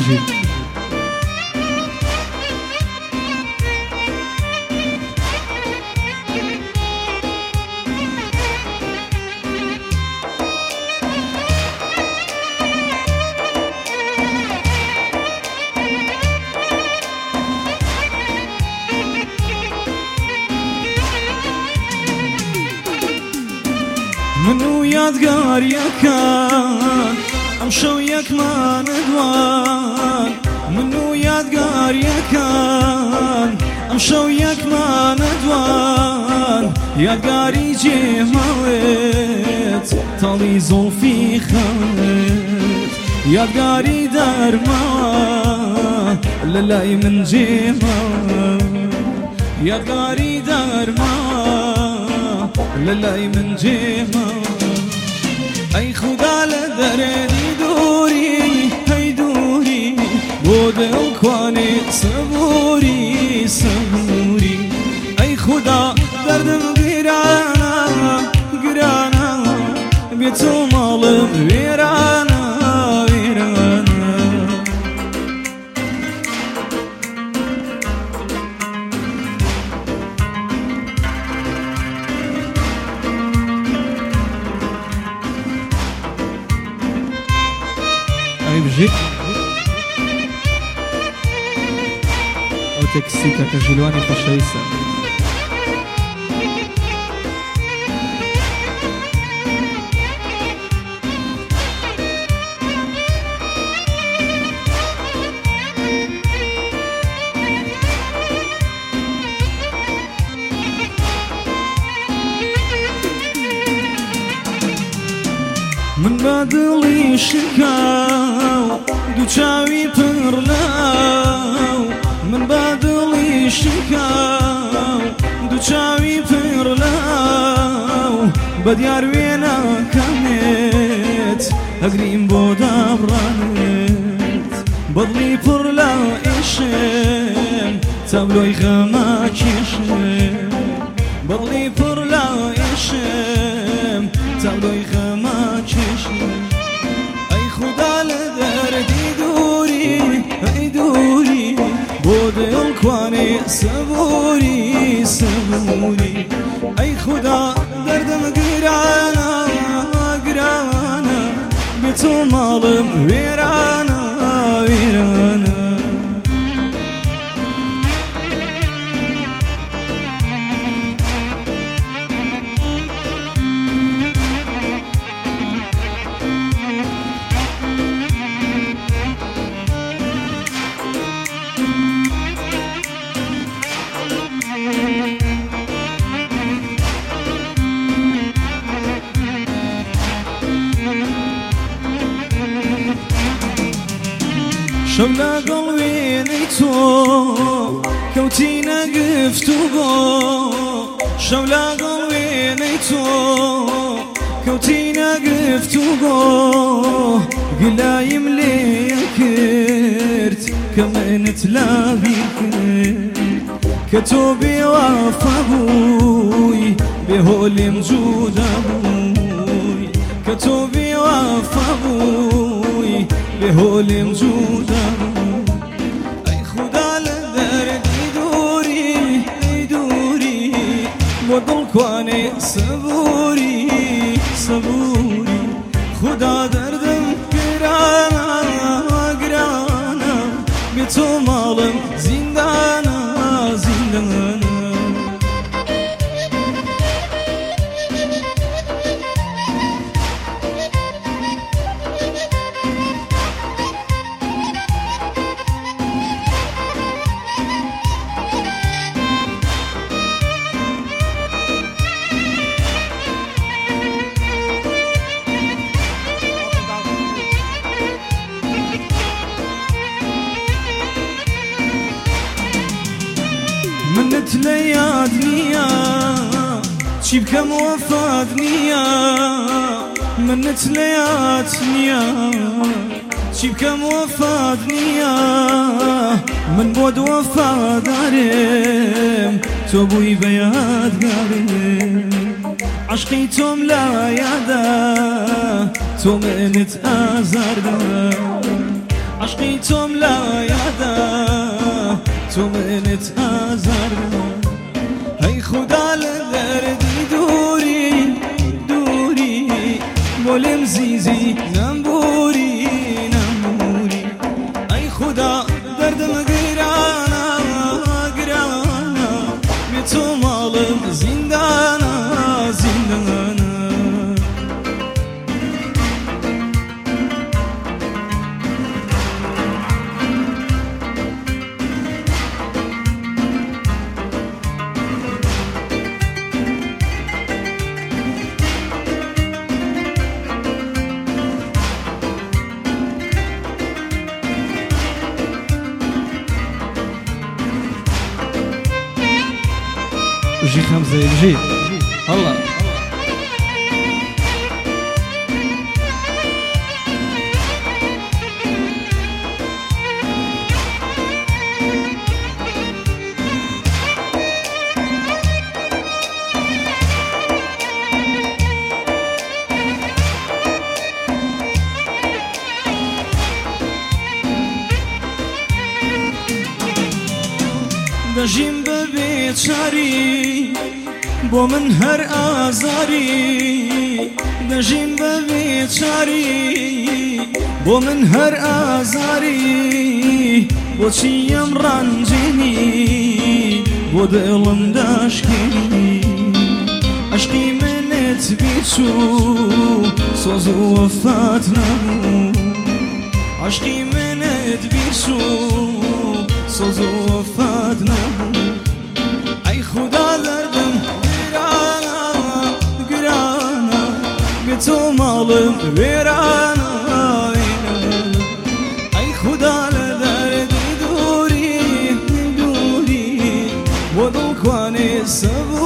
بژیر منو یادگاریەکان ئەم شەو یەکمانەدوان منو یادگاریەکان ئەم شەو یەکمانەدوان یادگاری جێماوێت تەڵی زۆڵفی خەوێت یادگاری دەرماوە لە لای من جێماوە یادگاری دەرماوە لە لای من جێماوە ئەی خودا لە دەرێنی دووری هەی دووری بۆ دڵکوانێ سەبووری سەبووری ئەی خودا دەردم گرانە گرانە بێت و ماڵم وێرانە وێرانە بژیر ئەو تێکسیکە کە ژیلوانی خۆشەویستە من بە دڵی شکاو دوو چاوی پڕ لاو من بە دڵی شکاو دوو چاوی پڕ لاو بە دیار وێنەکەمێت ئەگریم بۆ دابڕانێت بەدڵی پڕ لا ئێشێم تابلۆی غەمە کێشێم بەدڵی پڕ لا ئێشێم تابلۆی غەمە کێشێم ئەی خودا لە دەردی دووری ئەی دووری بۆ دڵکوانێ سەبووری سەبووری ئەی خودا دەردم گرانە گرانە بێت و ماڵم وێرانە وێرانە شەو لەگەڵ وێنەی تۆ کەوتینە گفتوگۆ شەو لەگەڵ وێنەی تۆ کەوتینە گفتوگۆ گلایم لێ کرد کە منت لابیر کرد کە تۆ بێوەفا بووی بێهۆلێم جودا بووی کە تۆ بێوەفا بووی بێهۆلێم جودا بووی ئەی خودا لە دەردی دووری ئەی دووری بۆ دڵکوانێ سەبووری سەبووری خودا دەردم گرانە گرانە بێت و ماڵم زیندانە زیندانە منت لە یاد نییە چی بکەم وەفات نییە منت لە یاد نییە چی بکەم وەفات نییە من بۆت وەفادارم تۆ بووی بە یادگارم عشقی تۆم لە یادە تۆ منت ئازاردە عشقی تۆم لایەدا تۆ منت ئازاردە هەی خودا لە دەردی دووری دووری بۆ لێم زیزی نەمبوری نەمبوری ئەی خودا دەردم گرانە گرانە بێ تۆ ماڵم زیندانە زیندانە جي خمسة جي الله دەژیم بە بێچاری بۆ من هەر ئازاری دەژیم بە بێچاری بۆ من هەر ئازاری بۆچی ئەم ڕەنجێنی بۆ دڵم داشکێنی عەشقی منت بیچوو سۆز و وەفات نەبوو عەشقی منت بیچوو سۆز و وەفات نەبوو ئەی خودا دەردم گرانە گرانە بێ تۆ ماڵم وێرانە ئەی خودا لە دەردی دووری دووری بۆ دڵکوانێ سەبوو